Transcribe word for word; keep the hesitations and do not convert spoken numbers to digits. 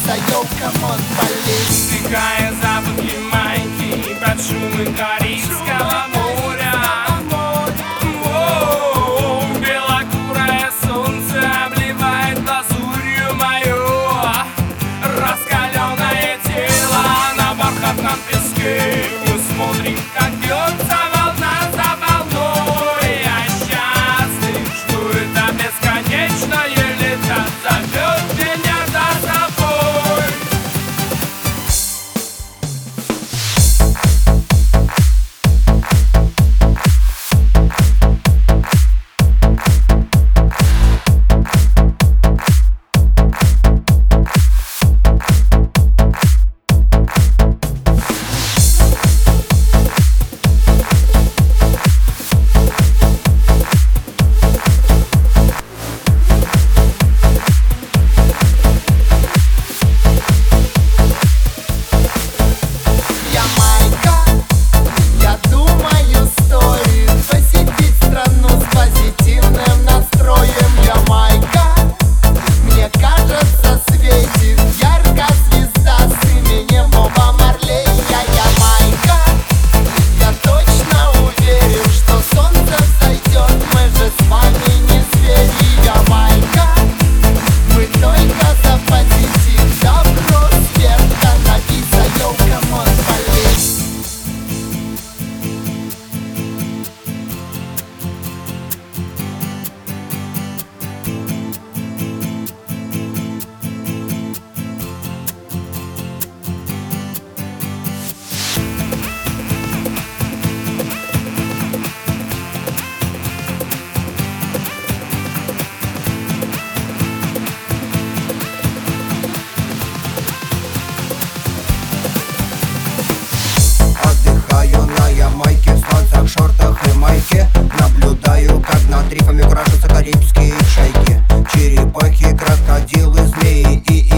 йоу, камон, полей. Вдыхая запахи майки под шумы Карибского моря. О, белокурое солнце обливает лазурью мое раскаленное тело на бархатном песке. Мы смотрим, как бьется волна за волной. Я счастлив, что это бесконечное лето зовет меня за собой. В шортах и майке наблюдаю, как над рифами куражатся карибские чайки, черепахи, крокодилы, змеи и